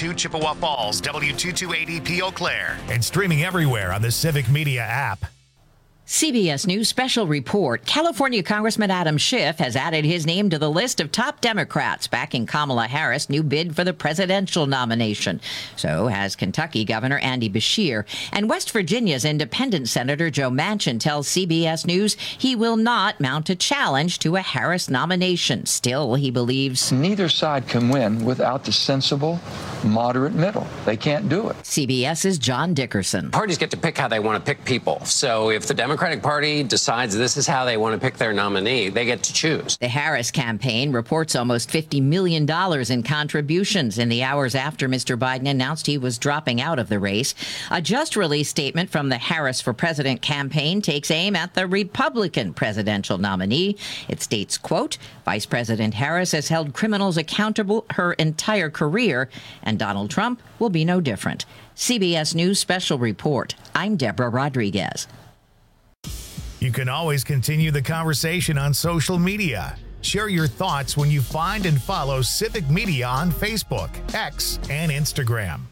W2 Chippewa Falls, W228EP Eau Claire, and streaming everywhere on the Civic Media app. CBS News special report. California Congressman Adam Schiff has added his name to the list of top Democrats backing Kamala Harris' new bid for the presidential nomination. So has Kentucky Governor Andy Beshear. And West Virginia's independent Senator Joe Manchin tells CBS News he will not mount a challenge to a Harris nomination. Still, he believes neither side can win without the sensible, moderate middle. They can't do it. CBS's John Dickerson. Parties get to pick how they want to pick people. So if the Democratic Party decides this is how they want to pick their nominee, they get to choose. The Harris campaign reports almost $50 million in contributions in the hours after Mr. Biden announced he was dropping out of the race. A just-released statement from the Harris for President campaign takes aim at the Republican presidential nominee. It states, quote, Vice President Harris has held criminals accountable her entire career, and Donald Trump will be no different. CBS News special report. I'm Deborah Rodriguez. You can always continue the conversation on social media. Share your thoughts when you find and follow Civic Media on Facebook, X, and Instagram.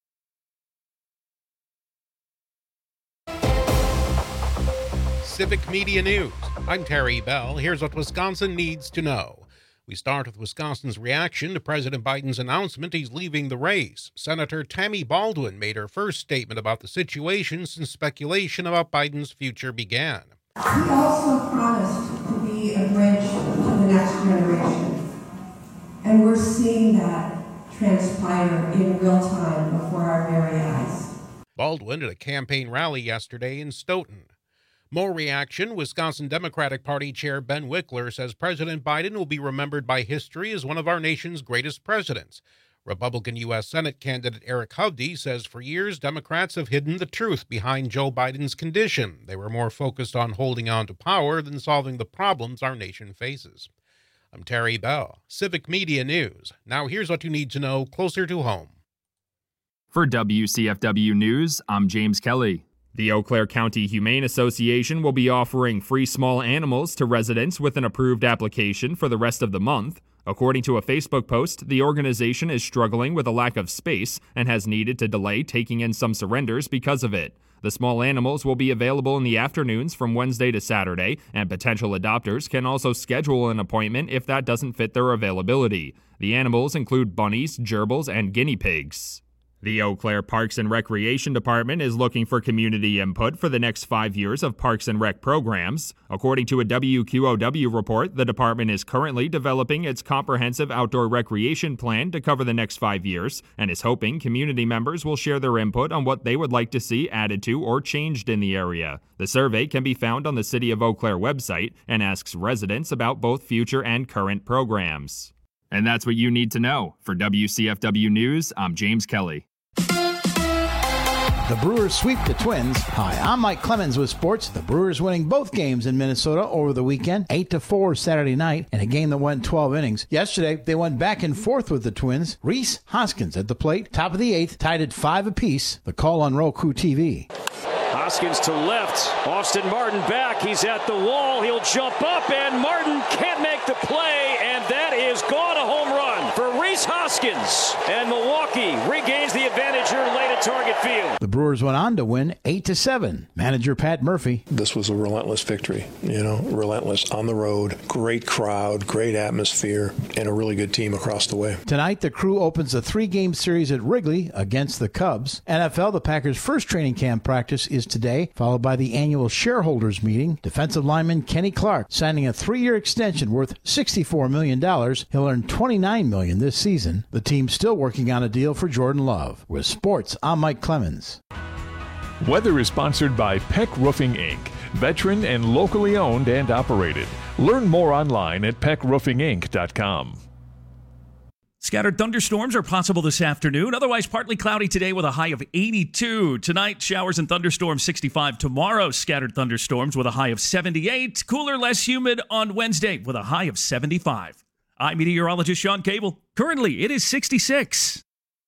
Civic Media News. I'm Terry Bell. Here's what Wisconsin needs to know. We start with Wisconsin's reaction to President Biden's announcement he's leaving the race. Senator Tammy Baldwin made her first statement about the situation since speculation about Biden's future began. He also promised to be a bridge to the next generation. And we're seeing that transpire in real time before our very eyes. Baldwin at a campaign rally yesterday in Stoughton. More reaction. Wisconsin Democratic Party Chair Ben Wickler says President Biden will be remembered by history as one of our nation's greatest presidents. Republican U.S. Senate candidate Eric Hovde says for years Democrats have hidden the truth behind Joe Biden's condition. They were more focused on holding on to power than solving the problems our nation faces. I'm Terry Bell, Civic Media News. Now here's what you need to know closer to home. For WCFW News, I'm James Kelly. The Eau Claire County Humane Association will be offering free small animals to residents with an approved application for the rest of the month. According to a Facebook post, the organization is struggling with a lack of space and has needed to delay taking in some surrenders because of it. The small animals will be available in the afternoons from Wednesday to Saturday, and potential adopters can also schedule an appointment if that doesn't fit their availability. The animals include bunnies, gerbils, and guinea pigs. The Eau Claire Parks and Recreation Department is looking for community input for the next 5 years of Parks and Rec programs. According to a WQOW report, the department is currently developing its comprehensive outdoor recreation plan to cover the next 5 years and is hoping community members will share their input on what they would like to see added to or changed in the area. The survey can be found on the City of Eau Claire website and asks residents about both future and current programs. And that's what you need to know. For WCFW News, I'm James Kelly. The Brewers sweep the Twins. Hi, I'm Mike Clemens with sports. The Brewers winning both games in Minnesota over the weekend, 8-4 Saturday night, in a game that went 12 innings. Yesterday, they went back and forth with the Twins. Rhys Hoskins at the plate, top of the eighth, tied at 5 apiece. The call on Roku TV. Hoskins to left. Austin Martin back. He's at the wall. He'll jump up, and Martin can't make the play, and that is gone, a home run for Rhys Hoskins. And Milwaukee regains the advantage here late at Target Field. The Brewers went on to win 8-7. Manager Pat Murphy. This was a relentless victory, relentless on the road, great crowd, great atmosphere, and a really good team across the way. Tonight, the Crew opens a 3-game series at Wrigley against the Cubs. NFL, the Packers' first training camp practice is today, followed by the annual shareholders meeting. Defensive lineman Kenny Clark signing a 3-year extension worth $64 million. He'll earn $29 million this season. The team's still working on a deal for Jordan Love. With sports, I'm Mike Clemens. Weather is sponsored by Peck Roofing, Inc., veteran and locally owned and operated. Learn more online at peckroofinginc.com. Scattered thunderstorms are possible this afternoon. Otherwise, partly cloudy today with a high of 82. Tonight, showers and thunderstorms 65. Tomorrow, scattered thunderstorms with a high of 78. Cooler, less humid on Wednesday with a high of 75. I'm meteorologist Sean Cable. Currently, it is 66.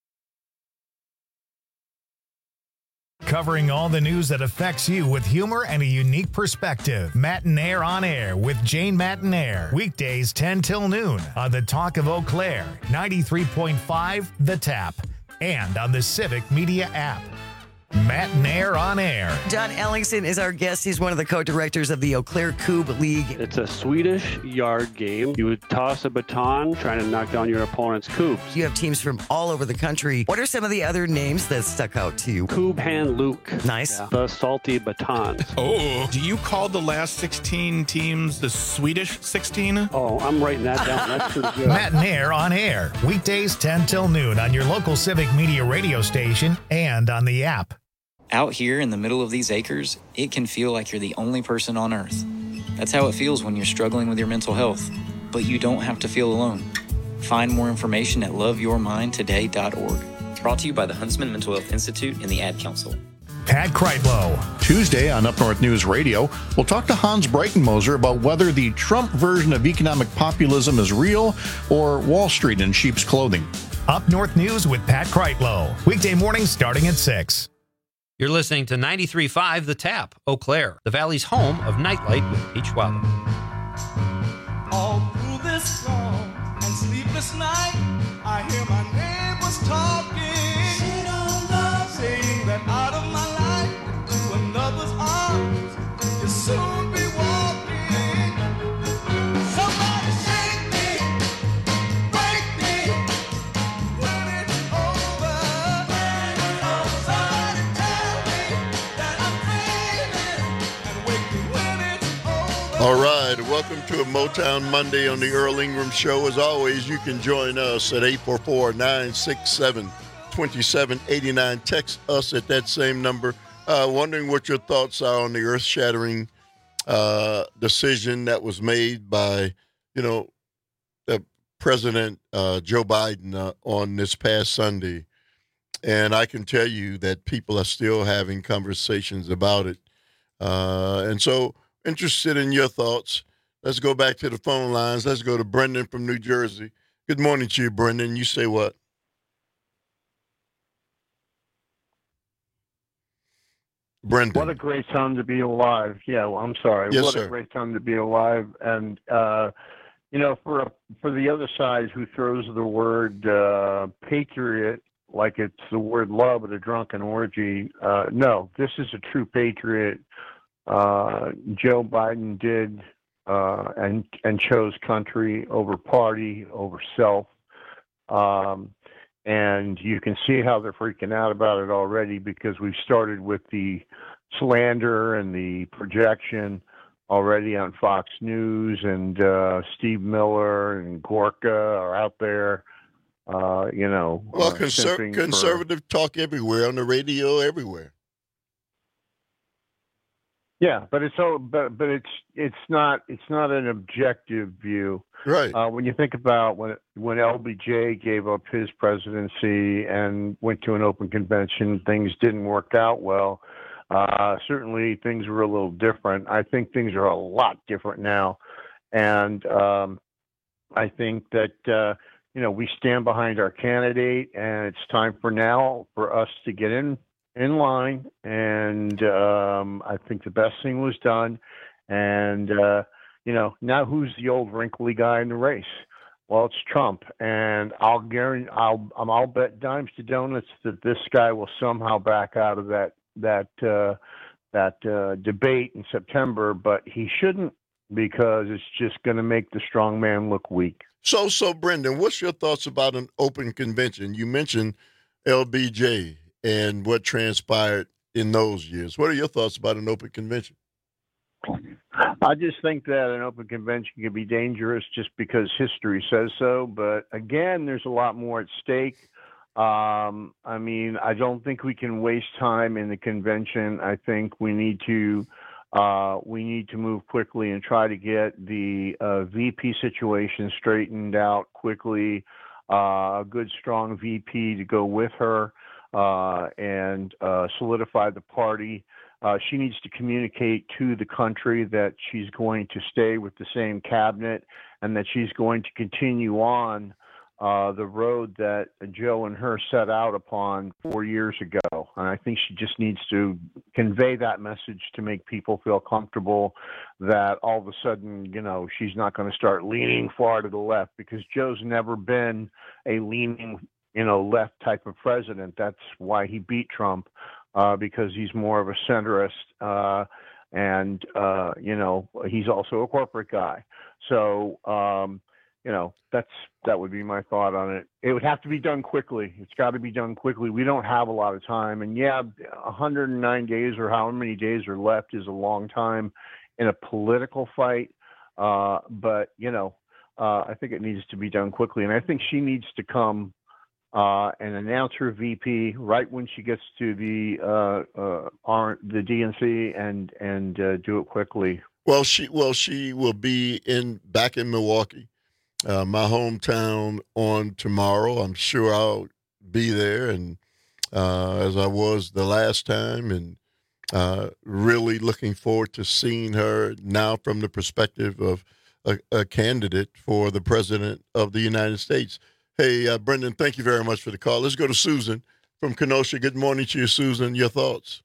Covering all the news that affects you with humor and a unique perspective. Matinaire on Air with Jane Matinaire. Weekdays 10 till noon on the Talk of Eau Claire, 93.5 The Tap, and on the Civic Media app. Matt Nair on air. John Ellingson is our guest. He's one of the co-directors of the Eau Claire Coupe League. It's a Swedish yard game. You would toss a baton trying to knock down your opponent's coupes. You have teams from all over the country. What are some of the other names that stuck out to you? Coupe Hand Luke. Nice. Yeah. The salty baton. Oh, do you call the last 16 teams the Swedish 16? Oh, I'm writing that down. That's pretty good. Matt Nair on air. Weekdays 10 till noon on your local Civic Media radio station and on the app. Out here in the middle of these acres, it can feel like you're the only person on Earth. That's how it feels when you're struggling with your mental health. But you don't have to feel alone. Find more information at loveyourmindtoday.org. Brought to you by the Huntsman Mental Health Institute and the Ad Council. Pat Kreitlow. Tuesday on Up North News Radio, we'll talk to Hans Breitenmoser about whether the Trump version of economic populism is real or Wall Street in sheep's clothing. Up North News with Pat Kreitlow. Weekday mornings starting at 6. You're listening to 93.5 The Tap, Eau Claire, the Valley's home of Nightlight with Peach Wilder. All through this long and sleepless night, I hear my neighbors talking, saying that out of my life into another's arms, you'll soon be walking. Somebody shake me, break me, when it's over. Somebody tell me that I'm dreaming, and wake me when it's over. All right, welcome to a Motown Monday on the Earl Ingram Show. As always, you can join us at 844-967-2789. Text us at that same number. Wondering what your thoughts are on the earth-shattering decision that was made by, President Joe Biden on this past Sunday. And I can tell you that people are still having conversations about it. And so, interested in your thoughts. Let's go back to the phone lines. Let's go to Brendan from New Jersey. Good morning to you, Brendan. You say what? Brendan. What a great time to be alive. Yeah, well, I'm sorry. Yes, what sir. a great time to be alive. And, for the other side who throws the word patriot like it's the word love at a drunken orgy, no, this is a true patriot. Joe Biden did and chose country over party, over self. And you can see how they're freaking out about it already because we've started with the slander and the projection already on Fox News, and Steve Miller and Gorka are out there, conservative talk everywhere, on the radio, everywhere. Yeah, but it's not an objective view. Right. When you think about when LBJ gave up his presidency and went to an open convention, things didn't work out well. Certainly things were a little different. I think things are a lot different now. And I think that, we stand behind our candidate, and it's time for us to get in line. And I think the best thing was done. And, now who's the old wrinkly guy in the race? Well, it's Trump, and I'll bet dimes to donuts that this guy will somehow back out of that debate in September, but he shouldn't, because it's just going to make the strong man look weak. So Brendan, what's your thoughts about an open convention? You mentioned LBJ and what transpired in those years. What are your thoughts about an open convention? I just think that an open convention can be dangerous just because history says so. But again, there's a lot more at stake. I don't think we can waste time in the convention. I think we need to move quickly and try to get the VP situation straightened out quickly. A good, strong VP to go with her and solidify the party. She needs to communicate to the country that she's going to stay with the same cabinet and that she's going to continue on the road that Joe and her set out upon 4 years ago. And I think she just needs to convey that message to make people feel comfortable that all of a sudden, she's not going to start leaning far to the left, because Joe's never been a leaning left type of president. That's why he beat Trump, because he's more of a centrist, and he's also a corporate guy. So that would be my thought on it. It would have to be done quickly. It's got to be done quickly. We don't have a lot of time, and 109 days or how many days are left is a long time in a political fight. But I think it needs to be done quickly, and I think she needs to come and announce her VP right when she gets to the DNC and do it quickly. Well, she will be back in Milwaukee, my hometown, on tomorrow. I'm sure I'll be there, and as I was the last time, and really looking forward to seeing her now from the perspective of a candidate for the president of the United States. Hey, Brendan, thank you very much for the call. Let's go to Susan from Kenosha. Good morning to you, Susan. Your thoughts?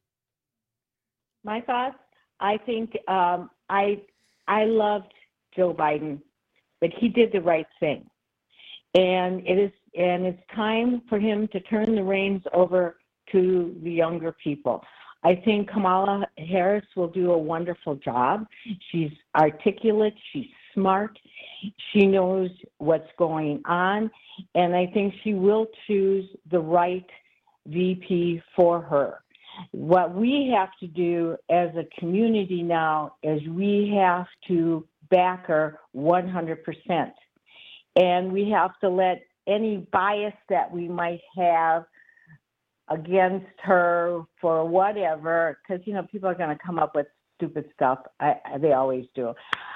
My thoughts? I think I loved Joe Biden, but he did the right thing, and it's time for him to turn the reins over to the younger people. I think Kamala Harris will do a wonderful job. She's articulate, she's smart, she knows what's going on, and I think she will choose the right VP for her. What we have to do as a community now is we have to back her 100%. And we have to let any bias that we might have against her for whatever, because, people are going to come up with stupid stuff. They always do.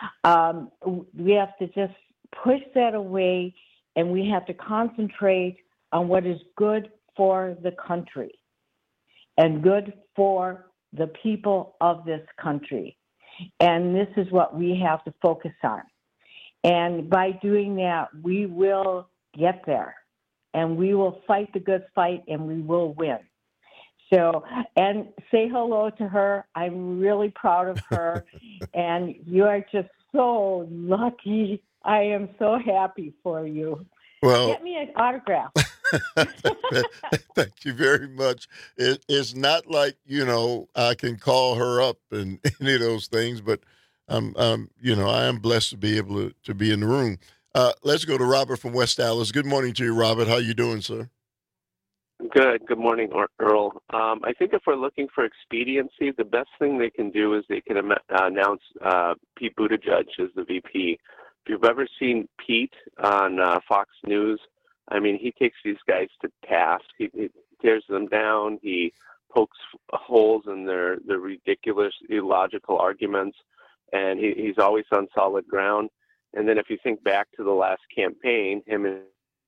We have to just push that away, and we have to concentrate on what is good for the country and good for the people of this country. And this is what we have to focus on. And by doing that, we will get there. And we will fight the good fight, and we will win. So, and say hello to her. I'm really proud of her. And you are just so lucky. I am so happy for you. Well, get me an autograph. Thank you very much. It's not like, I can call her up and any of those things, but I am blessed to be able to be in the room. Let's go to Robert from West Dallas. Good morning to you, Robert. How you doing, sir? Good. Good morning, Earl. I think if we're looking for expediency, the best thing they can do is they can announce Pete Buttigieg as the VP. If you've ever seen Pete on Fox News, I mean, he takes these guys to task. He tears them down. He pokes holes in their ridiculous, illogical arguments, and he's always on solid ground. And then if you think back to the last campaign, him and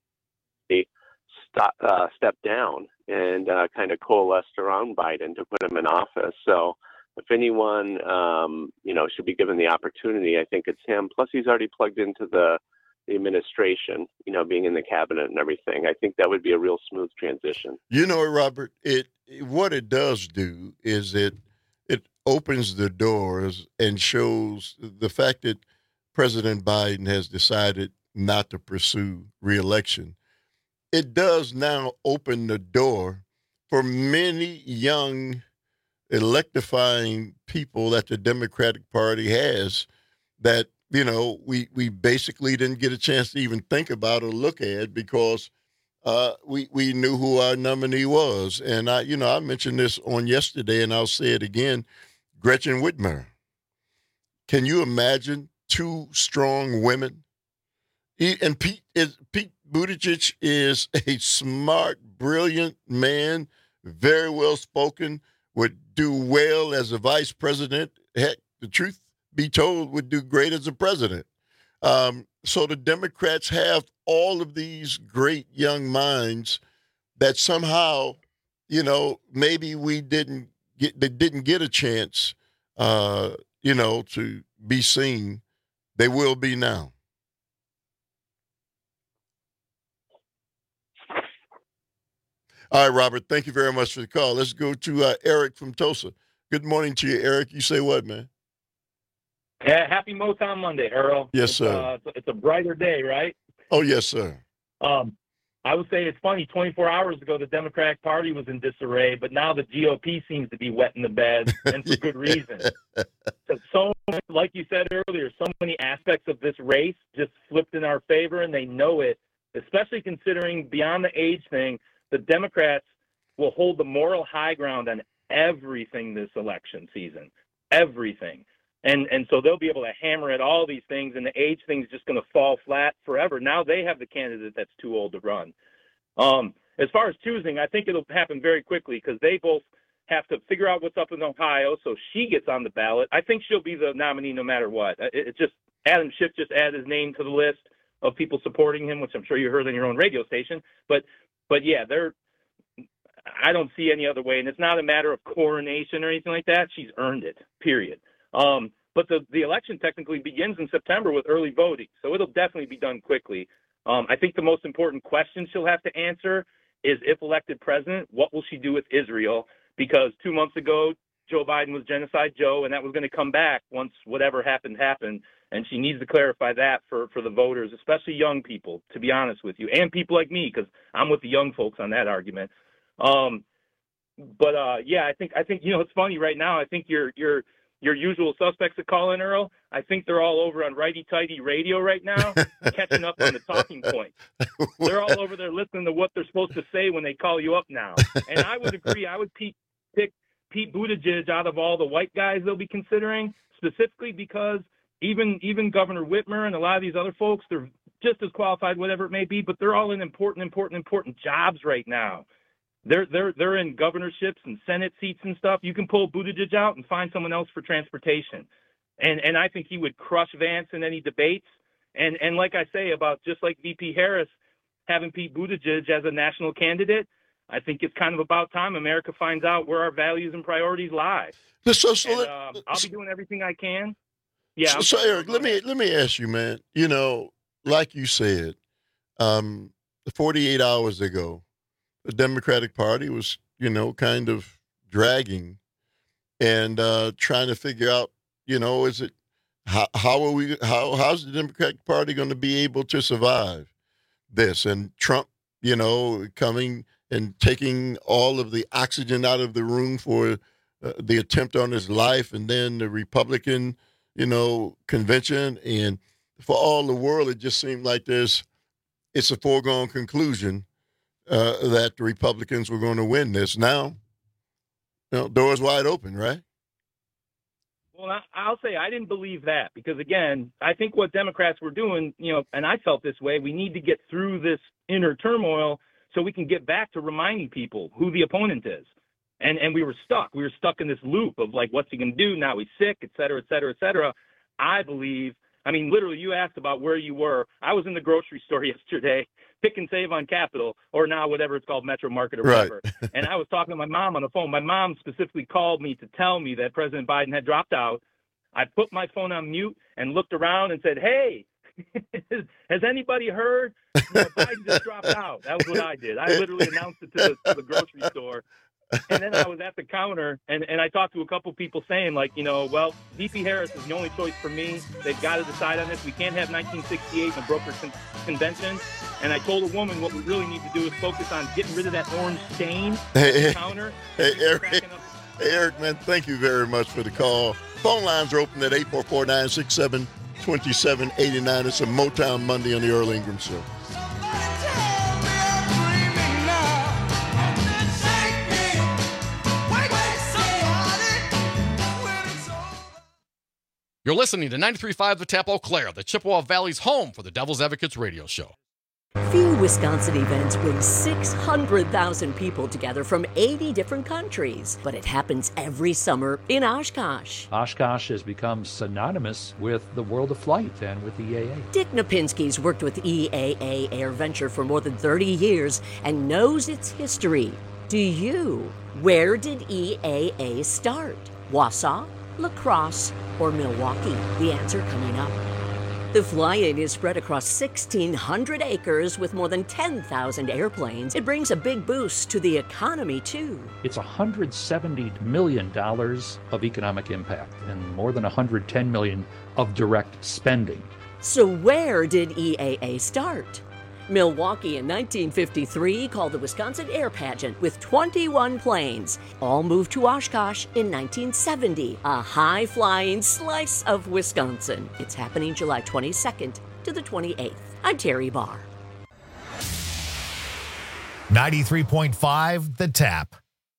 he stepped down and kind of coalesced around Biden to put him in office. So if anyone, should be given the opportunity, I think it's him. Plus, he's already plugged into the administration, being in the cabinet and everything. I think that would be a real smooth transition. Robert, what it does do is it opens the doors and shows the fact that President Biden has decided not to pursue reelection. It does now open the door for many young, electrifying people that the Democratic Party has that, we basically didn't get a chance to even think about or look at because we knew who our nominee was. And I mentioned this on yesterday, and I'll say it again, Gretchen Whitmer. Can you imagine two strong women? And Pete Buttigieg is a smart, brilliant man, very well spoken, would do well as a vice president. Heck, the truth be told, would do great as a president. So the Democrats have all of these great young minds that somehow, maybe they didn't get a chance, to be seen. They will be now. All right, Robert, thank you very much for the call. Let's go to Eric from Tulsa. Good morning to you, Eric. You say what, man? Yeah, happy Motown Monday, Earl. Yes, sir. It's a brighter day, right? Oh, yes, sir. I would say it's funny, 24 hours ago, the Democratic Party was in disarray, but now the GOP seems to be wetting the bed, and for good reason. So, like you said earlier, so many aspects of this race just flipped in our favor, and they know it, especially considering beyond the age thing, the Democrats will hold the moral high ground on everything this election season, everything. And so they'll be able to hammer at all these things, and the age thing's just going to fall flat forever. Now they have the candidate that's too old to run. As far as choosing, I think it'll happen very quickly because they both have to figure out what's up in Ohio so she gets on the ballot. I think she'll be the nominee no matter what. It's just Adam Schiff just added his name to the list of people supporting him, which I'm sure you heard on your own radio station. But yeah, I don't see any other way, and it's not a matter of coronation or anything like that. She's earned it, period. But the election technically begins in September with early voting, so it'll definitely be done quickly. I think the most important question she'll have to answer is, if elected president, what will she do with Israel? Because 2 months ago, Joe Biden was Genocide Joe, and that was going to come back once whatever happened, and she needs to clarify that for the voters, especially young people, to be honest with you, and people like me, because I'm with the young folks on that argument. Yeah, I think it's funny right now. I think your usual suspects that call in, Earl, I think they're all over on Righty Tighty Radio right now, catching up on the talking points. They're all over there listening to what they're supposed to say when they call you up now. And I would agree. I would pick Pete Buttigieg out of all the white guys they'll be considering, specifically because even Governor Whitmer and a lot of these other folks, they're just as qualified, whatever it may be, but they're all in important jobs right now. They're in governorships and Senate seats and stuff. You can pull Buttigieg out and find someone else for transportation. And I think he would crush Vance in any debates. And like I say about just like VP Harris having Pete Buttigieg as a national candidate, I think it's kind of about time America finds out where our values and priorities lie. I'll be doing everything I can. Yeah. So Eric, let me ask you, man. Like you said, 48 hours ago, the Democratic Party was, kind of dragging and trying to figure out, how's the Democratic Party going to be able to survive this? And Trump, coming and taking all of the oxygen out of the room for the attempt on his life, and then the Republican, convention, and for all the world, it just seemed like it's a foregone conclusion that the Republicans were going to win this. Now, doors wide open, right? Well, I'll say I didn't believe that because, again, I think what Democrats were doing, and I felt this way, we need to get through this inner turmoil so we can get back to reminding people who the opponent is. And we were stuck. We were stuck in this loop of, like, what's he going to do? Now he's sick, et cetera, et cetera, et cetera. I believe, literally, you asked about where you were. I was in the grocery store yesterday, Pick and Save on Capitol, or now whatever it's called, Metro Market or whatever. Right. And I was talking to my mom on the phone. My mom specifically called me to tell me that President Biden had dropped out. I put my phone on mute and looked around and said, hey, has anybody heard? Biden just dropped out. That was what I did. I literally announced it to the grocery store. And then I was at the counter, and I talked to a couple people saying, like, well, VP Harris is the only choice for me. They've got to decide on this. We can't have 1968 in a broker convention. And I told a woman what we really need to do is focus on getting rid of that orange stain on the counter. Hey, Eric, man, thank you very much for the call. Phone lines are open at 844-967-2789. It's a Motown Monday on the Earl Ingram Show. You're listening to 93.5 The Tap Eau Claire, the Chippewa Valley's home for the Devil's Advocates radio show. Few Wisconsin events bring 600,000 people together from 80 different countries, but it happens every summer in Oshkosh. Oshkosh has become synonymous with the world of flight and with the EAA. Dick Napinski's worked with EAA Air Venture for more than 30 years and knows its history. Do you? Where did EAA start? Wausau, La Crosse, or Milwaukee? The answer coming up. The fly-in is spread across 1,600 acres with more than 10,000 airplanes. It brings a big boost to the economy, too. It's $170 million of economic impact and more than $110 million of direct spending. So where did EAA start? Milwaukee in 1953 called the Wisconsin Air Pageant with 21 planes. All moved to Oshkosh in 1970, a high-flying slice of Wisconsin. It's happening July 22nd to the 28th. I'm Terry Barr. 93.5 The Tap.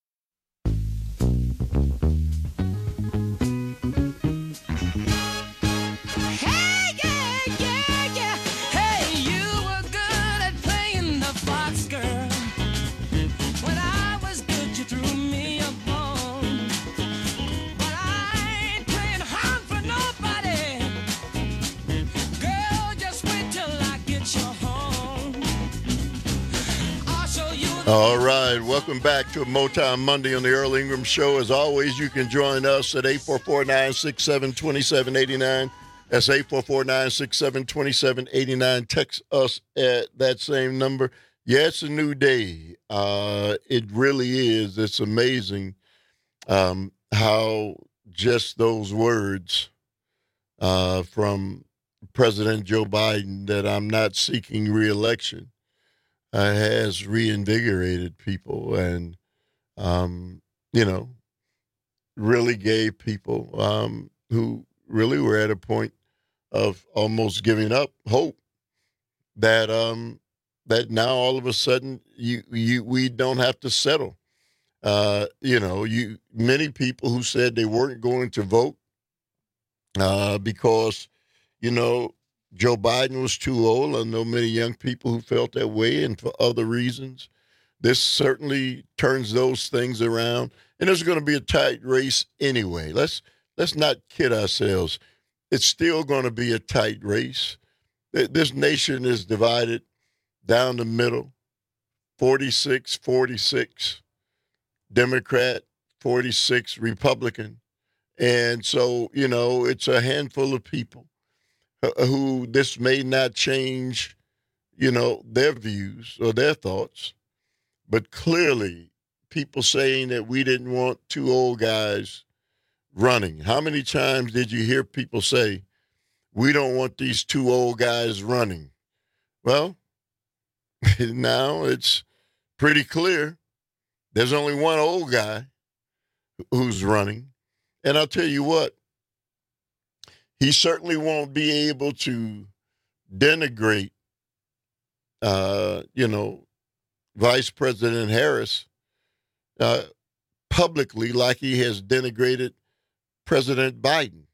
All right, welcome back to Motown Monday on the Earl Ingram Show. As always, you can join us at 844-967-2789. That's 844-967-2789. Text us at that same number. Yeah, it's a new day. It really is. It's amazing how just those words from President Joe Biden that I'm not seeking re-election has reinvigorated people and, really gave people who really were at a point of almost giving up hope that that now all of a sudden we don't have to settle. Many people who said they weren't going to vote because, Joe Biden was too old. I know many young people who felt that way and for other reasons. This certainly turns those things around. And there's going to be a tight race anyway. Let's not kid ourselves. It's still going to be a tight race. This nation is divided down the middle, 46-46 Democrat, 46 Republican. And so, it's a handful of people who this may not change, their views or their thoughts. But clearly, people saying that we didn't want two old guys running. How many times did you hear people say, we don't want these two old guys running? Well, now it's pretty clear there's only one old guy who's running. And I'll tell you what, he certainly won't be able to denigrate, Vice President Harris publicly like he has denigrated President Biden.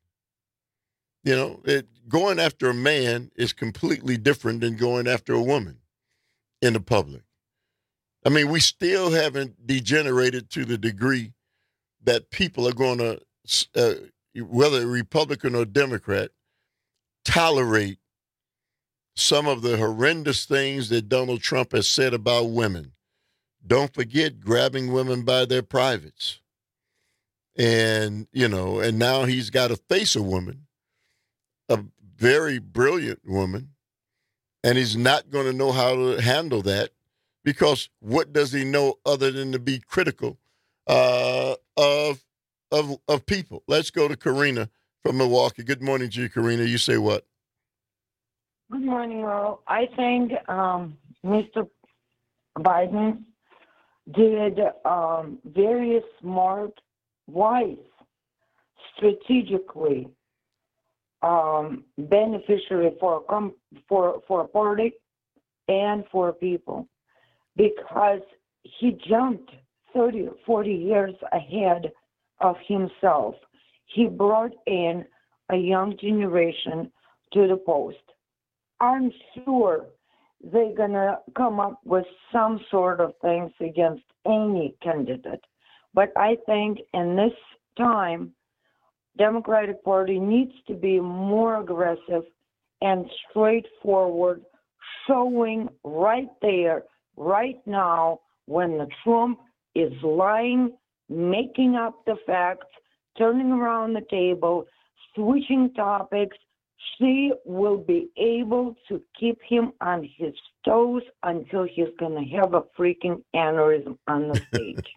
Going after a man is completely different than going after a woman in the public. I mean, we still haven't degenerated to the degree that people are going to, whether Republican or Democrat, tolerate some of the horrendous things that Donald Trump has said about women. Don't forget grabbing women by their privates. And, and now he's got to face a woman, a very brilliant woman, and he's not going to know how to handle that because what does he know other than to be critical of people? Let's go to Karina from Milwaukee. Good morning to you, Karina. You say what? Good morning, Earl. I think Mr. Biden did very smart, wise, strategically beneficiary for a party and for people because he jumped 30 or 40 years ahead of himself. He brought in a young generation to the post. I'm sure they're going to come up with some sort of things against any candidate. But I think in this time, Democratic Party needs to be more aggressive and straightforward, showing right there, right now, when the Trump is lying, making up the facts, turning around the table, switching topics. She will be able to keep him on his toes until he's going to have a freaking aneurysm on the stage.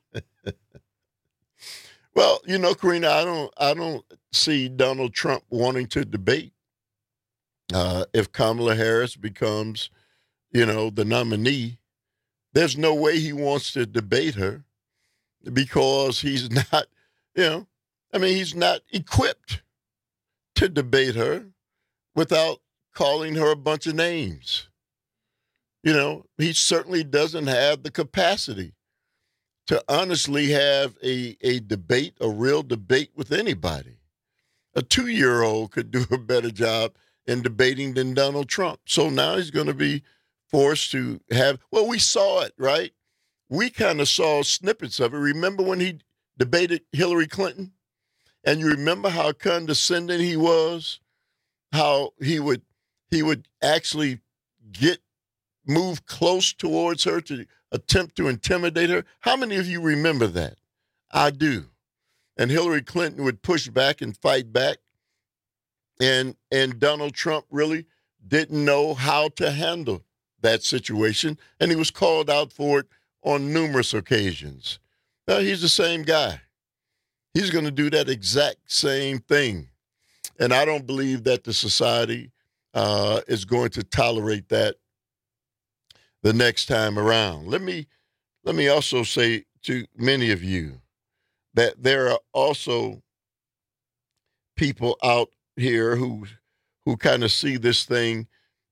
Well, Karina, I don't see Donald Trump wanting to debate. If Kamala Harris becomes, the nominee, there's no way he wants to debate her because he's not, he's not equipped to debate her without calling her a bunch of names. He certainly doesn't have the capacity to honestly have a debate, a real debate with anybody. A 2-year-old could do a better job in debating than Donald Trump. So now he's going to be forced to have, we saw it, right? We kind of saw snippets of it. Remember when he debated Hillary Clinton? And you remember how condescending he was? How he would actually move close towards her to attempt to intimidate her. How many of you remember that? I do. And Hillary Clinton would push back and fight back. And Donald Trump really didn't know how to handle that situation. And he was called out for it on numerous occasions. Now, he's the same guy. He's going to do that exact same thing. And I don't believe that the society is going to tolerate that the next time around. Let me also say to many of you that there are also people out here who kind of see this thing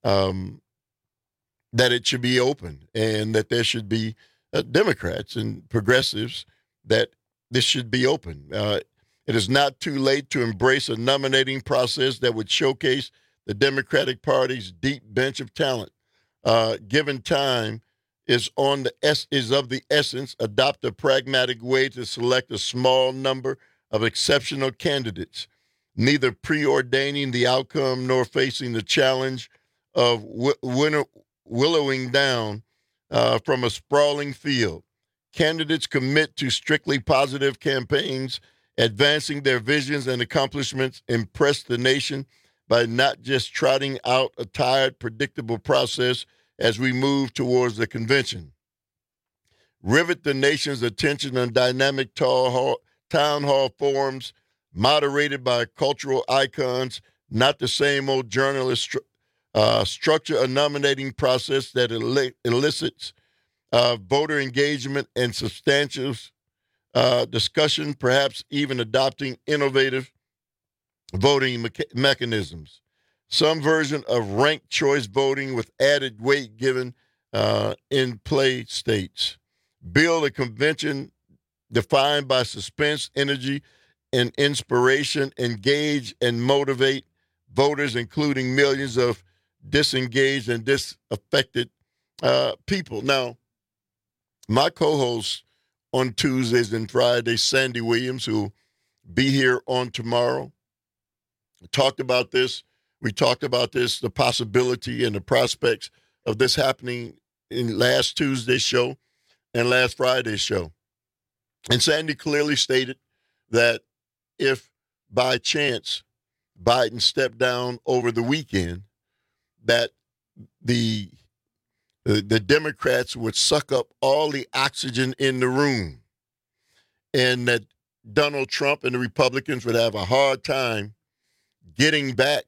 that it should be open and that there should be Democrats and progressives that this should be open. It is not too late to embrace a nominating process that would showcase the Democratic Party's deep bench of talent. Given time is of the essence, adopt a pragmatic way to select a small number of exceptional candidates, neither preordaining the outcome nor facing the challenge of willowing down from a sprawling field. Candidates commit to strictly positive campaigns, advancing their visions and accomplishments, impress the nation by not just trotting out a tired, predictable process as we move towards the convention. Rivet the nation's attention on dynamic town hall forums moderated by cultural icons, not the same old journalist structure a nominating process that elicits voter engagement and substantial discussion, perhaps even adopting innovative voting mechanisms. Some version of ranked choice voting with added weight given in play states. Build a convention defined by suspense, energy, and inspiration. Engage and motivate voters, including millions of disengaged and disaffected people. Now, my co-host on Tuesdays and Fridays, Sandy Williams, who will be here on tomorrow, talked about this. We talked about this, the possibility and the prospects of this happening in last Tuesday's show and last Friday's show. And Sandy clearly stated that if by chance Biden stepped down over the weekend, that the Democrats would suck up all the oxygen in the room and that Donald Trump and the Republicans would have a hard time getting back,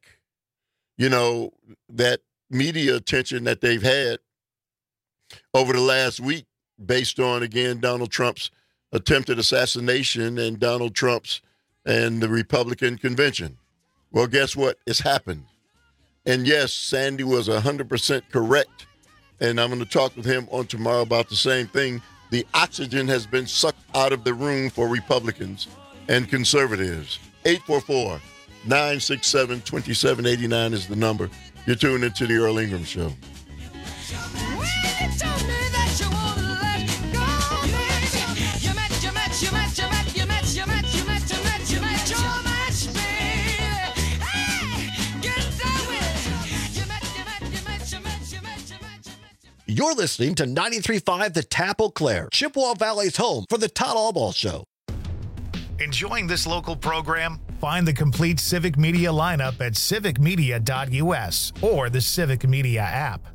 that media attention that they've had over the last week based on, again, Donald Trump's attempted assassination and Donald Trump's and the Republican convention. Well, guess what? It's happened. And yes, Sandy was 100% correct. And I'm going to talk with him on tomorrow about the same thing. The oxygen has been sucked out of the room for Republicans and conservatives. 844-967-2789 is the number. You're tuned into the Earl Ingram Show. You're listening to 93.5 The Tap Eau Claire, Chippewa Valley's home for the Todd Albaugh Show. Enjoying this local program? Find the complete Civic Media lineup at civicmedia.us or the Civic Media app.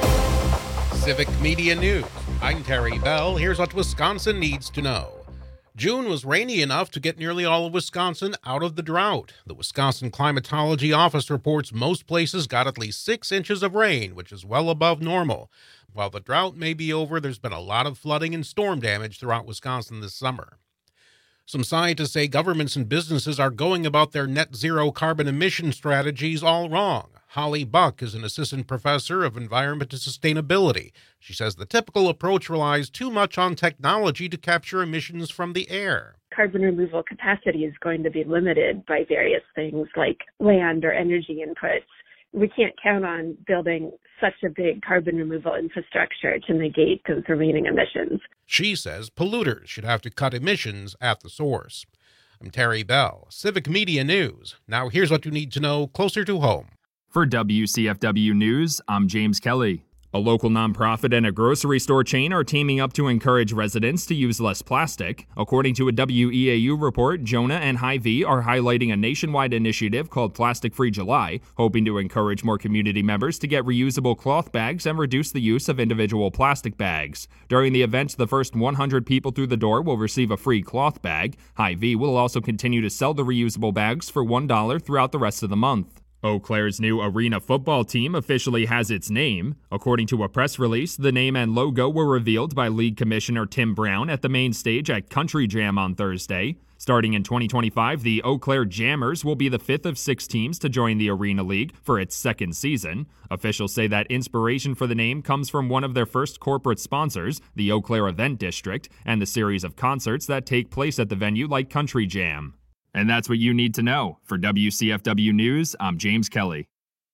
Civic Media News. I'm Terry Bell. Here's what Wisconsin needs to know. June was rainy enough to get nearly all of Wisconsin out of the drought. The Wisconsin Climatology Office reports most places got at least 6 inches of rain, which is well above normal. While the drought may be over, there's been a lot of flooding and storm damage throughout Wisconsin this summer. Some scientists say governments and businesses are going about their net zero carbon emission strategies all wrong. Holly Buck is an assistant professor of environment and sustainability. She says the typical approach relies too much on technology to capture emissions from the air. Carbon removal capacity is going to be limited by various things like land or energy inputs. We can't count on building such a big carbon removal infrastructure to negate those remaining emissions. She says polluters should have to cut emissions at the source. I'm Terry Bell, Civic Media News. Now here's what you need to know closer to home. For WCFW News, I'm James Kelly. A local nonprofit and a grocery store chain are teaming up to encourage residents to use less plastic. According to a WEAU report, Jonah and Hy-Vee are highlighting a nationwide initiative called Plastic Free July, hoping to encourage more community members to get reusable cloth bags and reduce the use of individual plastic bags. During the event, the first 100 people through the door will receive a free cloth bag. Hy-Vee will also continue to sell the reusable bags for $1 throughout the rest of the month. Eau Claire's new arena football team officially has its name. According to a press release, the name and logo were revealed by League Commissioner Tim Brown at the main stage at Country Jam on Thursday. Starting in 2025, the Eau Claire Jammers will be the 5th of 6 teams to join the Arena League for its 2nd season. Officials say that inspiration for the name comes from one of their first corporate sponsors, the Eau Claire Event District, and the series of concerts that take place at the venue like Country Jam. And that's what you need to know. For WCFW News, I'm James Kelly.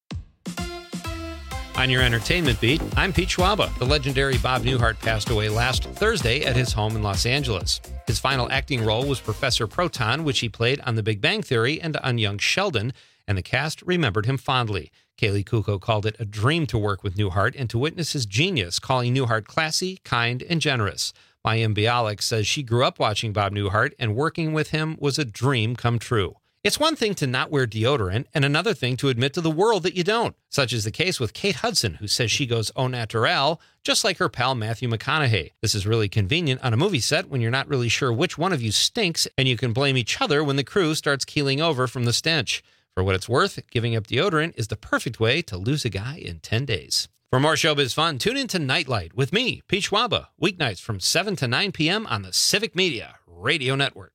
On your entertainment beat, I'm Pete Schwaba. The legendary Bob Newhart passed away last Thursday at his home in Los Angeles. His final acting role was Professor Proton, which he played on The Big Bang Theory and on Young Sheldon, and the cast remembered him fondly. Kaylee Kuko called it a dream to work with Newhart and to witness his genius, calling Newhart classy, kind, and generous. Mayim Bialik says she grew up watching Bob Newhart, and working with him was a dream come true. It's one thing to not wear deodorant and another thing to admit to the world that you don't. Such is the case with Kate Hudson, who says she goes au naturel, just like her pal Matthew McConaughey. This is really convenient on a movie set when you're not really sure which one of you stinks, and you can blame each other when the crew starts keeling over from the stench. For what it's worth, giving up deodorant is the perfect way to lose a guy in 10 days. For more showbiz fun, tune in to Nightlight with me, Pete Schwaba, weeknights from 7 to 9 p.m. on the Civic Media Radio Network.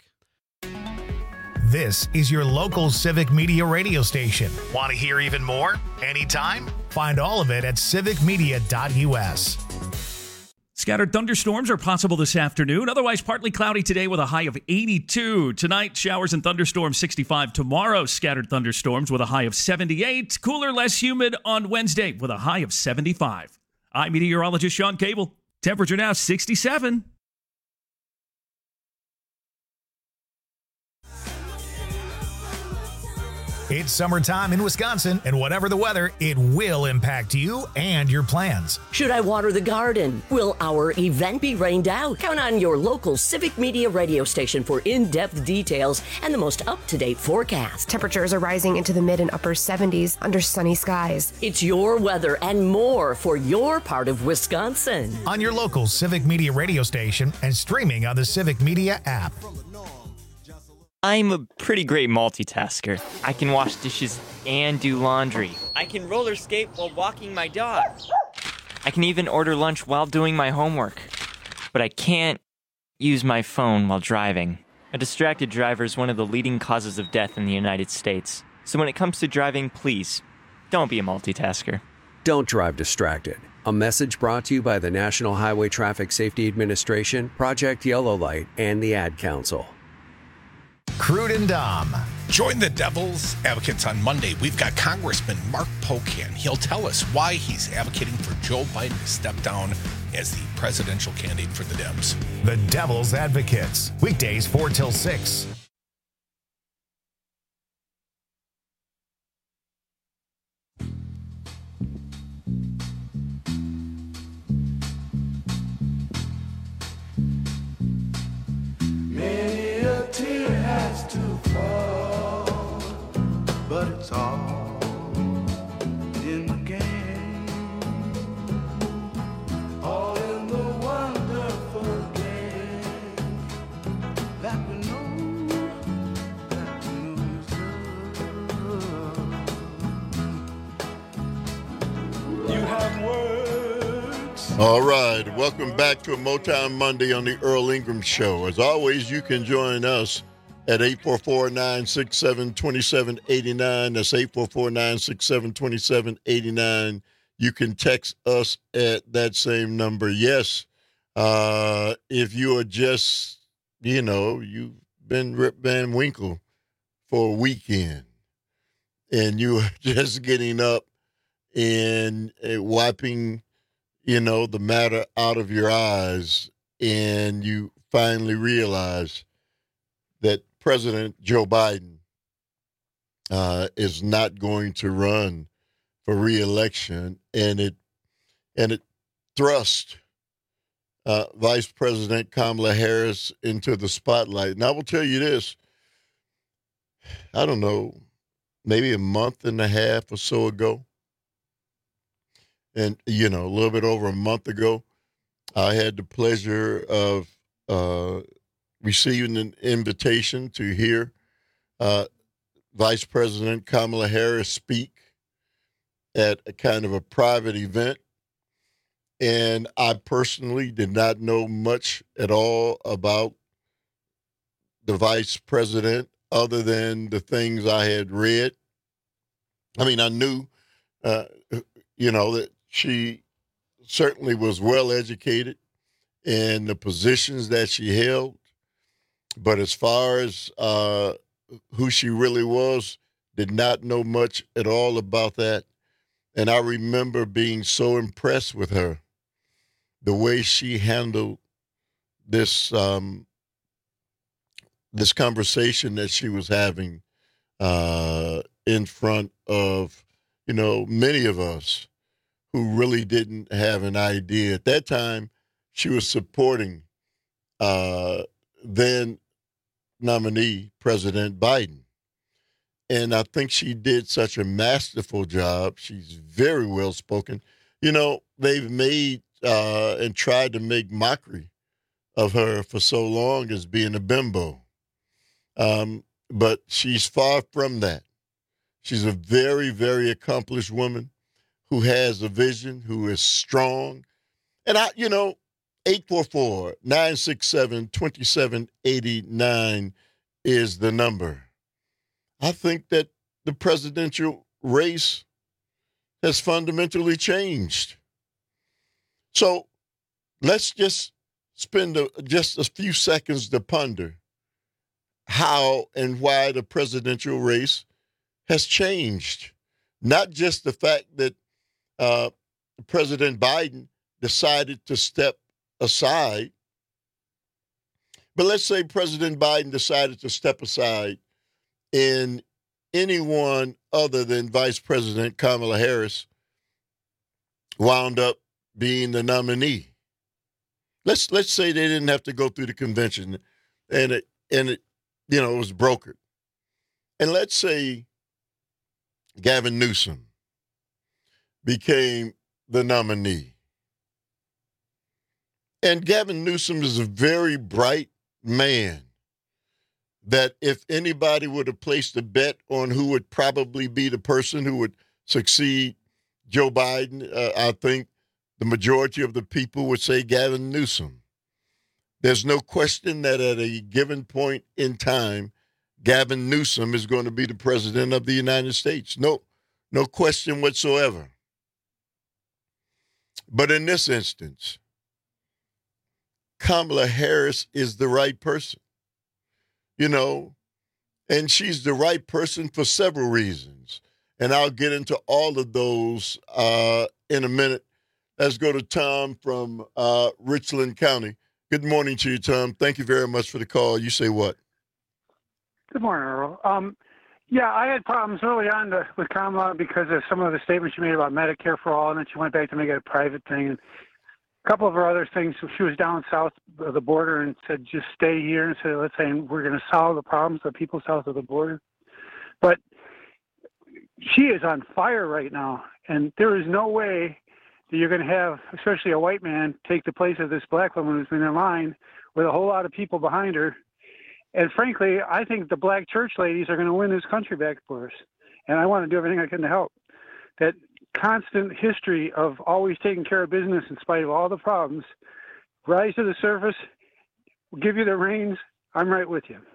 This is your local Civic Media radio station. Want to hear even more? Anytime? Find all of it at civicmedia.us. Scattered thunderstorms are possible this afternoon. Otherwise, partly cloudy today with a high of 82. Tonight, showers and thunderstorms 65. Tomorrow, scattered thunderstorms with a high of 78. Cooler, less humid on Wednesday with a high of 75. I'm meteorologist Sean Cable. Temperature now 67. It's summertime in Wisconsin, and whatever the weather, it will impact you and your plans. Should I water the garden? Will our event be rained out? Count on your local Civic Media radio station for in-depth details and the most up-to-date forecast. Temperatures are rising into the mid and upper 70s under sunny skies. It's your weather and more for your part of Wisconsin. On your local Civic Media radio station and streaming on the Civic Media app. I'm a pretty great multitasker. I can wash dishes and do laundry. I can roller skate while walking my dog. I can even order lunch while doing my homework. But I can't use my phone while driving. A distracted driver is one of the leading causes of death in the United States. So when it comes to driving, please, don't be a multitasker. Don't drive distracted. A message brought to you by the National Highway Traffic Safety Administration, Project Yellow Light, and the Ad Council. Crude and Dom. Join the Devil's Advocates on Monday. We've got Congressman Mark Pocan. He'll tell us why he's advocating for Joe Biden to step down as the presidential candidate for the Dems. The Devil's Advocates. Weekdays 4 till 6. Many a tear has to fall, but it's all in the game, all in the wonderful game All right, welcome back to a Motown Monday on the Earl Ingram Show. As always, you can join us at 844-967-2789. That's 844-967-2789. You can text us at that same number. Yes, if you are just, you've been Rip Van Winkle for a weekend and you are just getting up and wiping the matter out of your eyes, and you finally realize that President Joe Biden is not going to run for re-election, and it thrust Vice President Kamala Harris into the spotlight. And I will tell you this, I don't know, maybe a month and a half or so ago, and, a little bit over a month ago, I had the pleasure of receiving an invitation to hear Vice President Kamala Harris speak at a kind of a private event. And I personally did not know much at all about the vice president other than the things I had read. I mean, I knew, that she certainly was well educated in the positions that she held. But as far as who she really was, did not know much at all about that. And I remember being so impressed with her, the way she handled this this conversation that she was having in front of, many of us who really didn't have an idea. At that time, she was supporting then nominee President Biden. And I think she did such a masterful job. She's very well spoken. They've made and tried to make mockery of her for so long as being a bimbo. But she's far from that. She's a very, very accomplished woman who has a vision, who is strong. And 844-967-2789 is the number. I think that the presidential race has fundamentally changed. So let's just spend just a few seconds to ponder how and why the presidential race has changed. Not just the fact that President Biden decided to step aside, but let's say President Biden decided to step aside and anyone other than Vice President Kamala Harris wound up being the nominee. Let's say they didn't have to go through the convention and it was brokered. And let's say Gavin Newsom became the nominee. And Gavin Newsom is a very bright man that if anybody would have placed a bet on who would probably be the person who would succeed Joe Biden, I think the majority of the people would say Gavin Newsom. There's no question that at a given point in time, Gavin Newsom is going to be the president of the United States. No question whatsoever. But in this instance, Kamala Harris is the right person, and she's the right person for several reasons. And I'll get into all of those in a minute. Let's go to Tom from Richland County. Good morning to you, Tom. Thank you very much for the call. You say what? Good morning, Earl. I had problems early on with Kamala because of some of the statements she made about Medicare for all, and then she went back to make it a private thing. And a couple of her other things, she was down south of the border and said, just stay here, and said, let's say we're going to solve the problems of people south of the border. But she is on fire right now, and there is no way that you're going to have, especially a white man, take the place of this black woman who's been in line with a whole lot of people behind her. And frankly, I think the black church ladies are going to win this country back for us. And I want to do everything I can to help. That constant history of always taking care of business in spite of all the problems, rise to the surface, give you the reins. I'm right with you.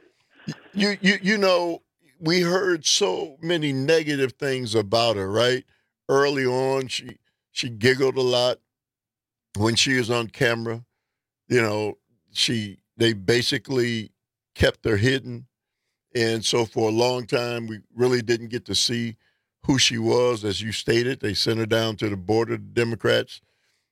You know, we heard so many negative things about her, right? Early on, she giggled a lot when she was on camera. You know, they basically kept her hidden. And so for a long time, we really didn't get to see who she was. As you stated, they sent her down to the border, the Democrats,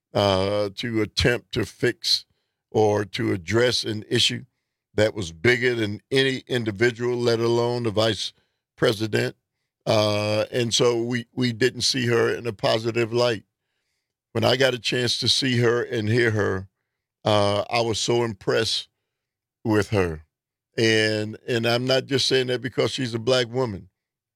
to attempt to fix or to address an issue that was bigger than any individual, let alone the vice president. And so we didn't see her in a positive light. When I got a chance to see her and hear her, I was so impressed with her. And I'm not just saying that because she's a black woman.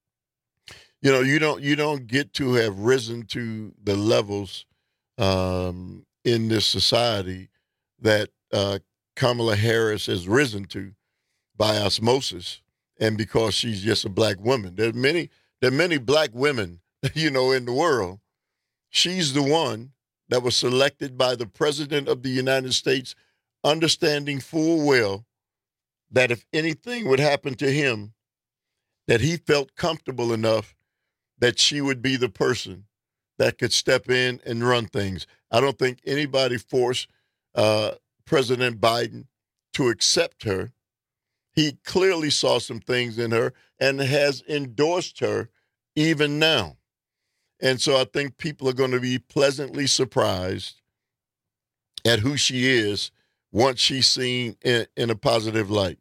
You know, you don't get to have risen to the levels in this society that Kamala Harris has risen to by osmosis, and because she's just a black woman. There are many black women, you know, in the world. She's the one that was selected by the President of the United States, understanding full well that if anything would happen to him, that he felt comfortable enough that she would be the person that could step in and run things. I don't think anybody forced President Biden to accept her. He clearly saw some things in her and has endorsed her even now. And so I think people are going to be pleasantly surprised at who she is once she's seen in a positive light.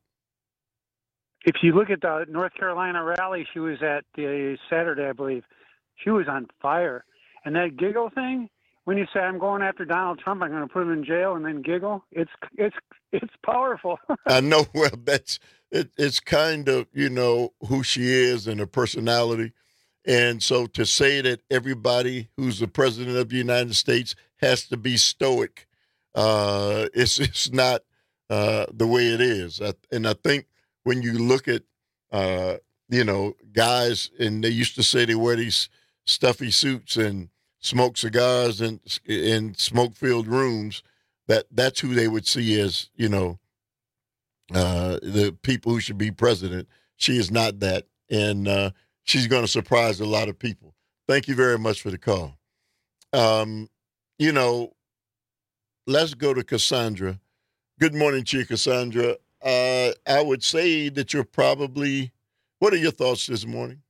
If you look at the North Carolina rally she was at Saturday, I believe, she was on fire. And that giggle thing, when you say I'm going after Donald Trump, I'm going to put him in jail, and then giggle, it's powerful. I know. Well, it's kind of, you know, who she is and her personality. And so to say that everybody who's the president of the United States has to be stoic, it's not the way it is. And I think when you look at, you know, guys, and they used to say they wear these stuffy suits and smoke cigars in smoke-filled rooms, that's who they would see as, you know, the people who should be president. She is not that. And she's going to surprise a lot of people. Thank you very much for the call. You know, let's go to Cassandra. Good morning to you, Cassandra. I would say that you're probably, what are your thoughts this morning?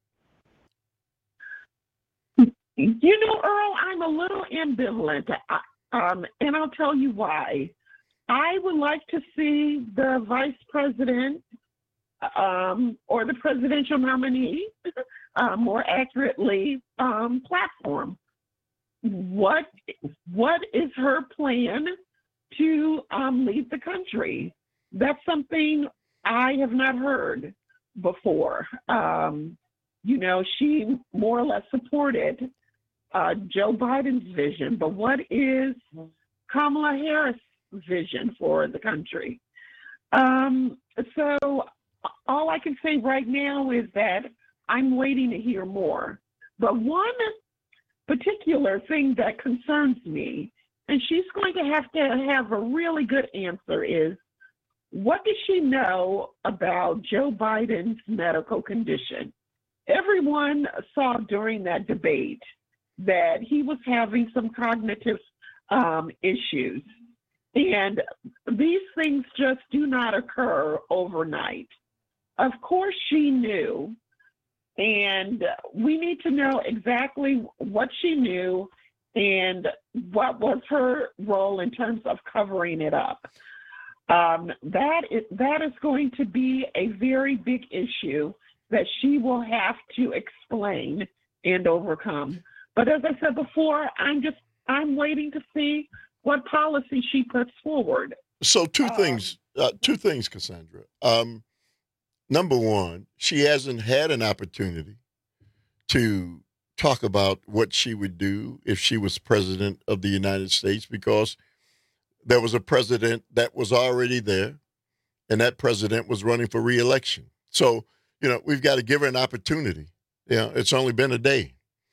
You know, Earl, I'm a little ambivalent, and I'll tell you why. I would like to see the vice president or the presidential nominee, more accurately, platform. What is her plan to lead the country? That's something I have not heard before. You know, she more or less supported Joe Biden's vision, but what is Kamala Harris' vision for the country? So all I can say right now is that I'm waiting to hear more. But one particular thing that concerns me, and she's going to have a really good answer, is what does she know about Joe Biden's medical condition? Everyone saw during that debate that he was having some cognitive issues. And these things just do not occur overnight. Of course, she knew, and we need to know exactly what she knew and what was her role in terms of covering it up. That is going to be a very big issue that she will have to explain and overcome. But as I said before, I'm waiting to see what policy she puts forward. So two things, Cassandra. Number one, she hasn't had an opportunity to talk about what she would do if she was president of the United States, because there was a president that was already there, and that president was running for re-election. So, you know, we've got to give her an opportunity. You know, it's only been a day.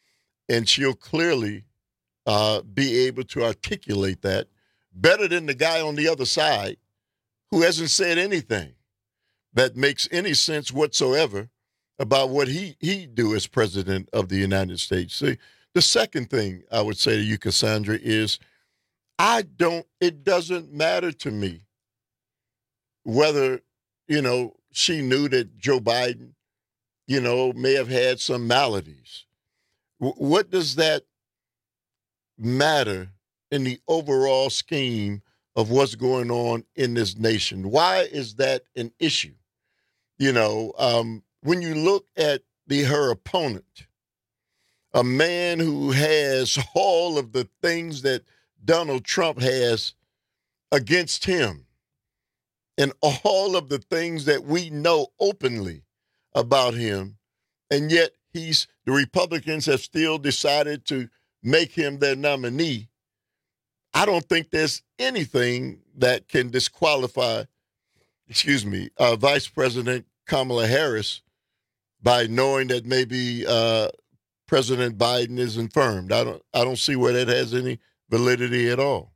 and she'll clearly be able to articulate that better than the guy on the other side who hasn't said anything that makes any sense whatsoever about what he do as president of the United States. See, the second thing I would say to you, Cassandra, is it doesn't matter to me whether, she knew that Joe Biden, may have had some maladies. What does that matter in the overall scheme of what's going on in this nation? Why is that an issue? When you look at her opponent, a man who has all of the things that Donald Trump has against him, and all of the things that we know openly about him, and yet the Republicans have still decided to make him their nominee. I don't think there's anything that can disqualify, Vice President Kamala Harris by knowing that maybe President Biden is infirmed. I don't see where that has any validity at all.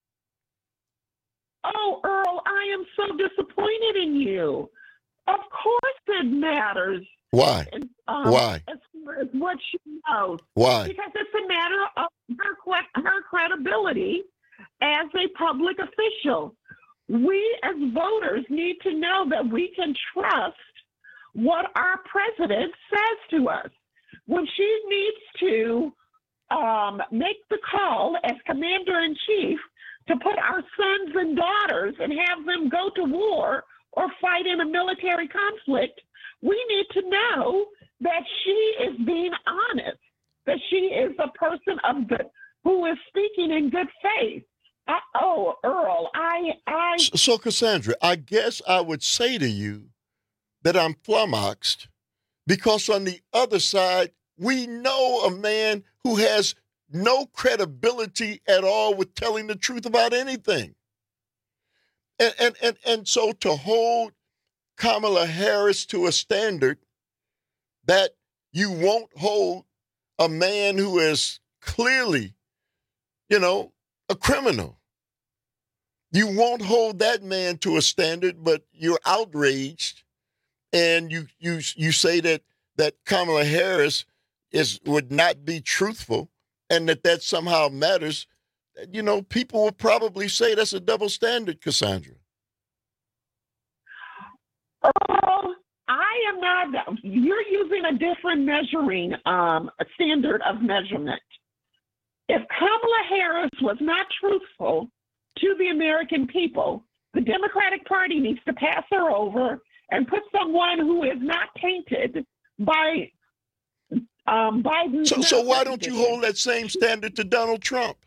Oh, Earl, I am so disappointed in you. Of course it matters. Why? Why? As far as what she knows. Why? Because it's a matter of her credibility as a public official. We as voters need to know that we can trust what our president says to us. When she needs to make the call as commander-in-chief to put our sons and daughters and have them go to war or fight in a military conflict, we need to know that she is being honest, that she is a person who is speaking in good faith. Earl, So, Cassandra, I guess I would say to you that I'm flummoxed because on the other side, we know a man who has no credibility at all with telling the truth about anything. And so to hold Kamala Harris to a standard that you won't hold a man who is clearly, a criminal. You won't hold that man to a standard, but you're outraged, and you say that Kamala Harris would not be truthful, and that somehow matters. People will probably say that's a double standard, Cassandra. Oh, I am not. You're using a different measuring standard of measurement. If Kamala Harris was not truthful to the American people, the Democratic Party needs to pass her over and put someone who is not tainted by Biden. So why don't you hold that same standard to Donald Trump?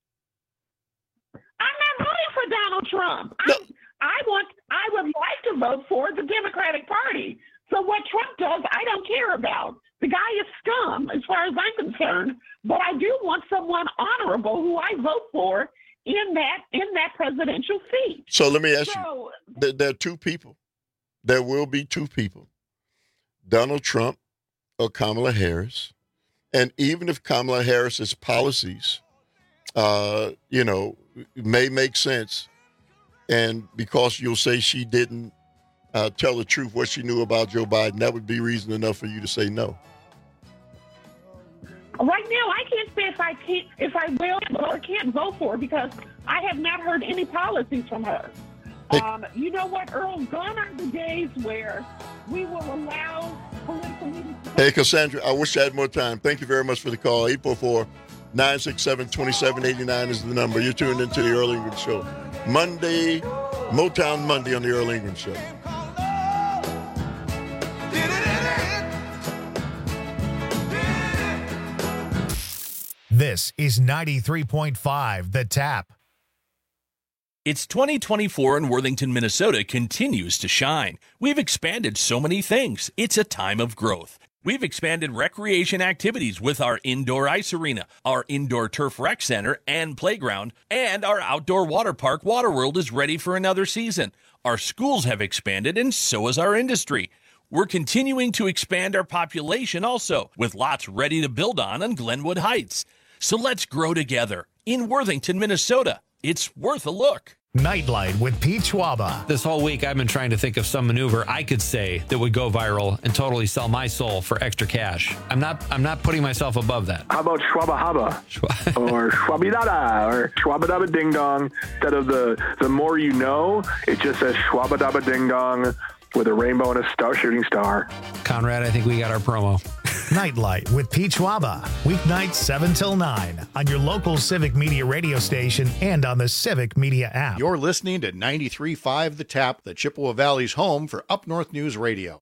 I'm not voting for Donald Trump. No. I would like to vote for the Democratic Party. So what Trump does, I don't care about. The guy is scum as far as I'm concerned, but I do want someone honorable who I vote for in that presidential seat. So let me ask you, there are two people. There will be two people, Donald Trump or Kamala Harris. And even if Kamala Harris's policies, may make sense, and because you'll say she didn't tell the truth what she knew about Joe Biden, that would be reason enough for you to say no. Right now, I can't say if I will or can't vote for her because I have not heard any policies from her. You know what, Earl? Gone are the days where we will allow political meetings. Hey, Cassandra, I wish I had more time. Thank you very much for the call. 844-967-2789 is the number. You're tuned into the Earl Ingram Show. Monday, Motown Monday on the Earl Ingram Show. This is 93.5 The Tap. It's 2024 and Worthington, Minnesota continues to shine. We've expanded so many things. It's a time of growth. We've expanded recreation activities with our indoor ice arena, our indoor turf rec center and playground, and our outdoor water park, Waterworld, is ready for another season. Our schools have expanded, and so has our industry. We're continuing to expand our population also, with lots ready to build on Glenwood Heights. So let's grow together. In Worthington, Minnesota, it's worth a look. Nightlight with Pete Schwaba. This whole week, I've been trying to think of some maneuver I could say that would go viral and totally sell my soul for extra cash. I'm not putting myself above that. How about Schwaba Haba? Or Schwabidada? Or Schwabadaba Ding Dong? Instead of the more you know, it just says Schwabadaba Ding Dong with a rainbow and a shooting star. Conrad, I think we got our promo. Nightlight with Pete Schwaba. Weeknights 7 till 9 on your local Civic Media radio station and on the Civic Media app. You're listening to 93.5 The Tap, the Chippewa Valley's home for Up North News Radio.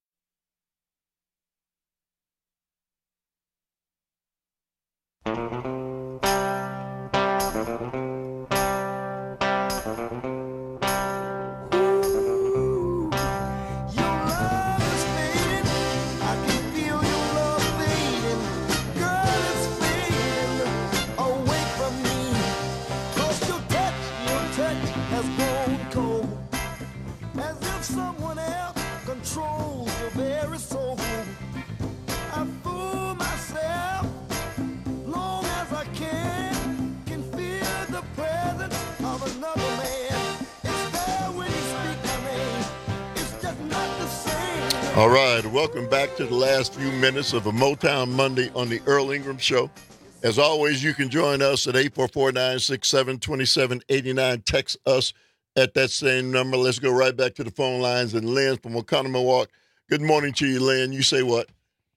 All right, welcome back to the last few minutes of a Motown Monday on the Earl Ingram Show. As always, you can join us at 844-967-2789. Text us at that same number. Let's go right back to the phone lines. And Lynn from Oconomowoc. Good morning to you, Lynn. You say what?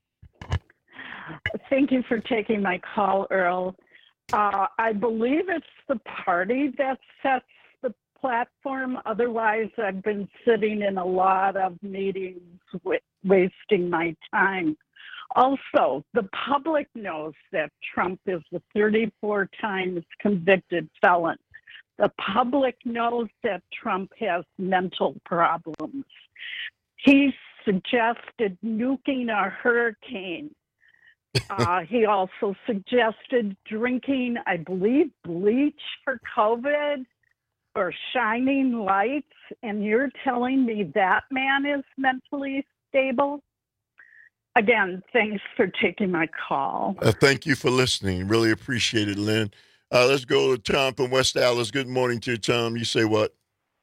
Thank you for taking my call, Earl. I believe it's the party that sets the platform. Otherwise, I've been sitting in a lot of meetings wasting my time. Also, the public knows that Trump is a 34 times convicted felon. The public knows that Trump has mental problems. He suggested nuking a hurricane. He also suggested drinking, I believe, bleach for COVID or shining lights. And you're telling me that man is mentally stable? Again, thanks for taking my call. Thank you for listening. Really appreciate it, Lynn. Let's go to Tom from West Dallas. Good morning to you, Tom. You say what?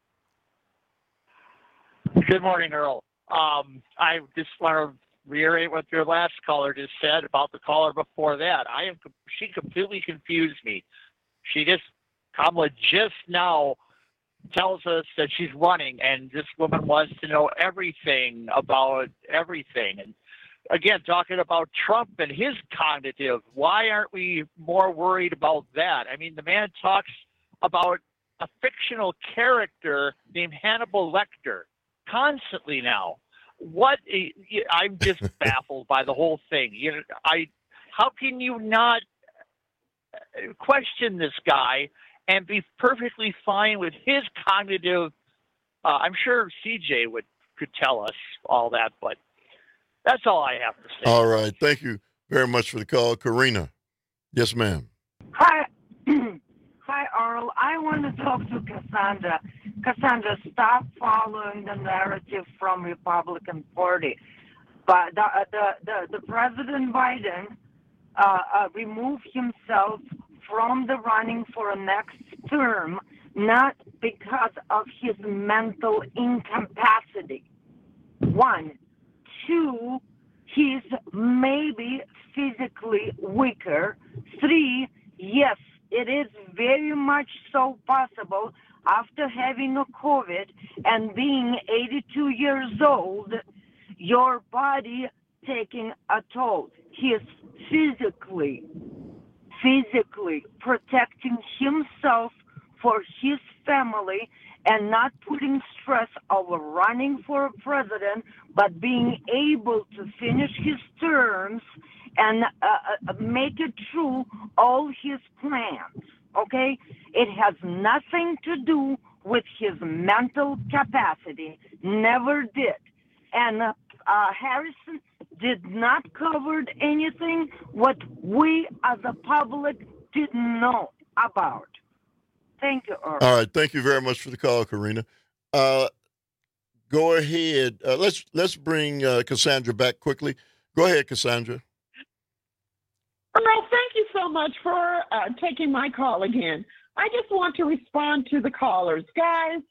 Good morning, Earl. I just want to reiterate what your last caller just said about the caller before that. She completely confused me. Kamala just now tells us that she's running, and this woman wants to know everything about everything. And again, talking about Trump and his cognitive, why aren't we more worried about that? I mean, the man talks about a fictional character named Hannibal Lecter constantly now. I'm just baffled by the whole thing. How can you not question this guy and be perfectly fine with his cognitive? I'm sure CJ could tell us all that, but that's all I have to say. All right. Thank you very much for the call. Karina. Yes, ma'am. Hi. Hi, Earl. I want to talk to Cassandra. Cassandra, stop following the narrative from Republican Party. But the President Biden removed himself from the running for a next term, not because of his mental incapacity. 1. 2, he's maybe physically weaker. 3, yes, it is very much so possible after having a COVID and being 82 years old, your body taking a toll. He is physically protecting himself for his family and not putting stress over running for a president, but being able to finish his terms and make it through all his plans, okay? It has nothing to do with his mental capacity, never did. And Harrison did not cover anything what we as a public didn't know about. Thank you, Earl. All right. Thank you very much for the call, Karina. go ahead. Let's bring Cassandra back quickly. Go ahead, Cassandra. Earl, thank you so much for taking my call again. I just want to respond to the callers. Guys,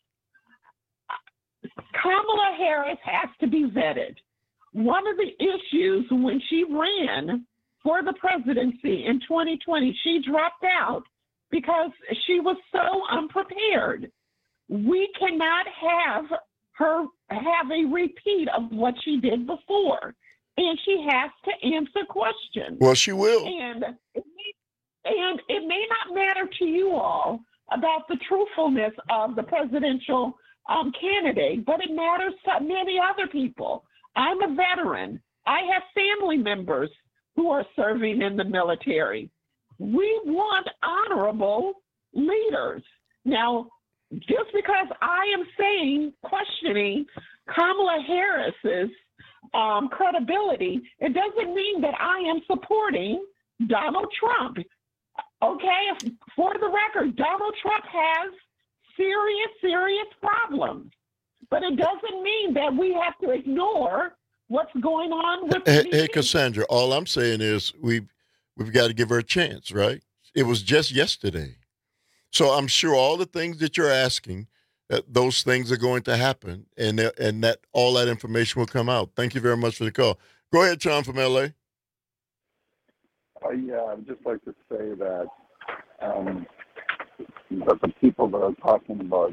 Kamala Harris has to be vetted. One of the issues when she ran for the presidency in 2020, she dropped out because she was so unprepared. We cannot have her have a repeat of what she did before. And she has to answer questions. Well, she will. And it may not matter to you all about the truthfulness of the presidential candidate, but it matters to many other people. I'm a veteran. I have family members who are serving in the military. We want honorable leaders. Now, just because I am questioning Kamala Harris's credibility, it doesn't mean that I am supporting Donald Trump. Okay, for the record, Donald Trump has serious problems, but it doesn't mean that we have to ignore what's going on with Hey, Cassandra, all I'm saying is we've got to give her a chance, right? It was just yesterday. So I'm sure all the things that you're asking, those things are going to happen, and that all that information will come out. Thank you very much for the call. Go ahead, John from L.A. Yeah, I'd just like to say that the people that are talking about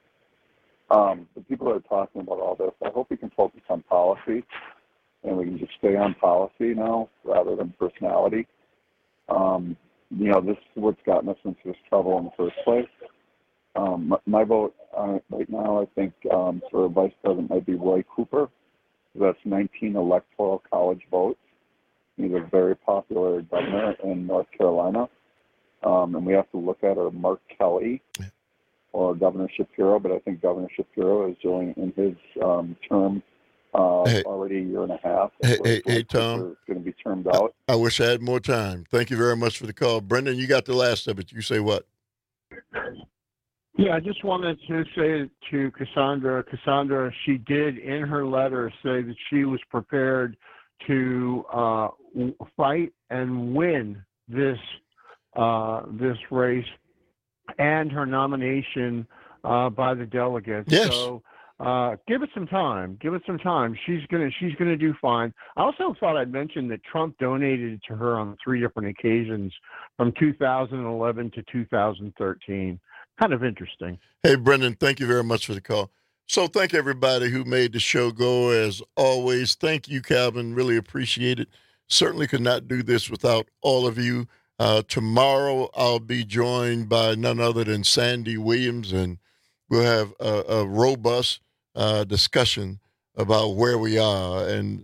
all this, I hope we can focus on policy, and we can just stay on policy now rather than personality. This is what's gotten us into this trouble in the first place. My vote right now, I think, for vice president might be Roy Cooper. That's 19 electoral college votes. He's a very popular governor in North Carolina. And we have to look at Mark Kelly or Governor Shapiro, but I think Governor Shapiro is doing in his term already a year and a half. Hey, Tom. It's going to be termed out. I wish I had more time. Thank you very much for the call. Brendan, you got the last of it. You say what? Yeah, I just wanted to say to Cassandra, she did in her letter say that she was prepared to fight and win this race and her nomination by the delegates. Yes. So give it some time. She's gonna do fine. I also thought I'd mention that Trump donated to her on 3 different occasions from 2011 to 2013. Kind of interesting. Hey, Brendan, thank you very much for the call. So thank everybody who made the show go as always. Thank you, Calvin. Really appreciate it. Certainly could not do this without all of you. Tomorrow I'll be joined by none other than Sandy Williams, and we'll have a robust discussion about where we are. And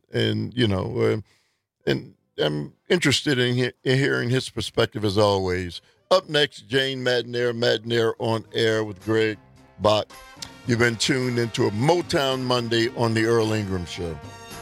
I'm interested in hearing his perspective as always. Up next, Jane Matenaer on air with Greg Bach. You've been tuned into a Motown Monday on the Earl Ingram Show.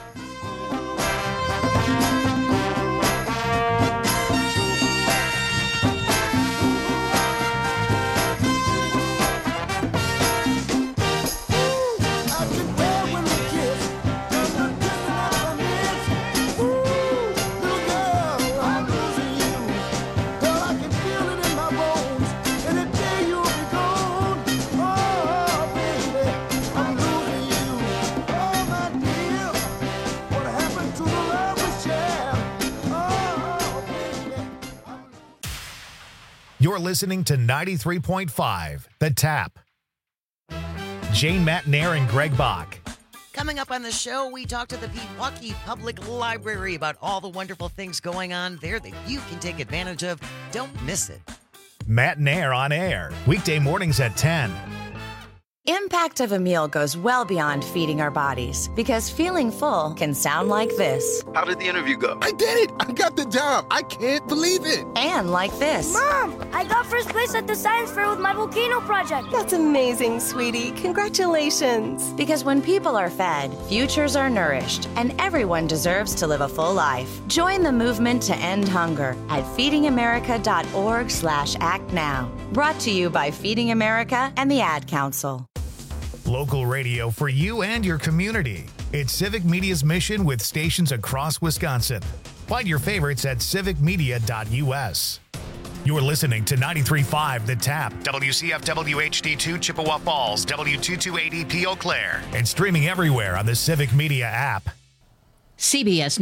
You're listening to 93.5, The Tap. Jane Matenaer and Greg Bach. Coming up on the show, we talk to the Pewaukee Public Library about all the wonderful things going on there that you can take advantage of. Don't miss it. Matenaer on air, weekday mornings at 10. Impact of a meal goes well beyond feeding our bodies, because feeling full can sound like this. How did the interview go? I did it! I got the job! I can't believe it! And like this. Mom, I got first place at the science fair with my volcano project. That's amazing, sweetie. Congratulations. Because when people are fed, futures are nourished, and everyone deserves to live a full life. Join the movement to end hunger at feedingamerica.org/actnow. Brought to you by Feeding America and the Ad Council. Local radio for you and your community. It's Civic Media's mission with stations across Wisconsin. Find your favorites at civicmedia.us. You're listening to 93.5 The Tap, WCFW HD2 Chippewa Falls, W228EP Eau Claire, and streaming everywhere on the Civic Media app. CBS